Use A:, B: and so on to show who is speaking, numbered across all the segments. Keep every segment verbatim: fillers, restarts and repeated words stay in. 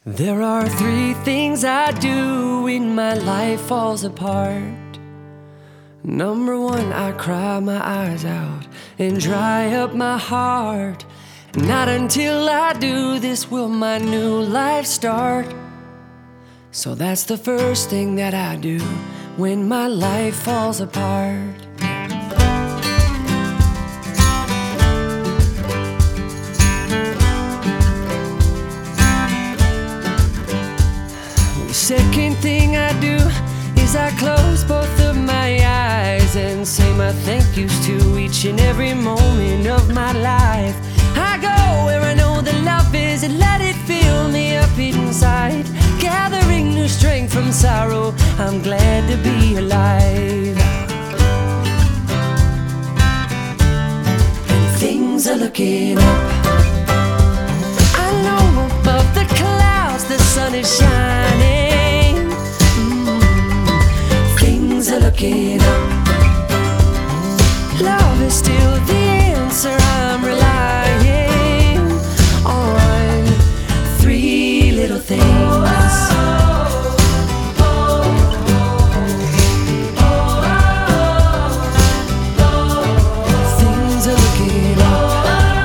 A: There are three things I do when my life falls apart. Number one, I cry my eyes out and dry up my heart. Not until I do this will my new life start. So that's the first thing that I do when my life falls apart. The second thing I do is I close both of my eyes and say my thank yous to each and every moment of my life. I go where I know the love is and let it fill me up inside, gathering new strength from sorrow. I'm glad to be alive. And things are looking up. I know above the clouds the sun is shining. mm, Things are looking up. Love is still the answer. I'm relying on three little things. Things are looking up.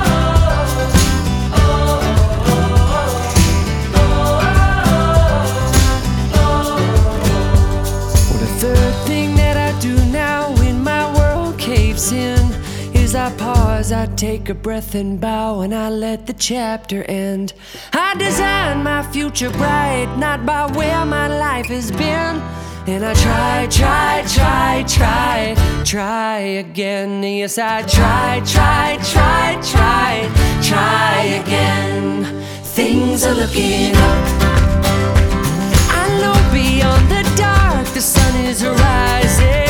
A: Well, the third thing that I do now when my world caves in is I pause, I take a breath and bow, and I let the chapter end. I design my future bright, not by where my life has been. And I try, try, try, try, try again. Yes, I try, try, try, try, try again. Things are looking up. I know beyond the dark the sun is rising.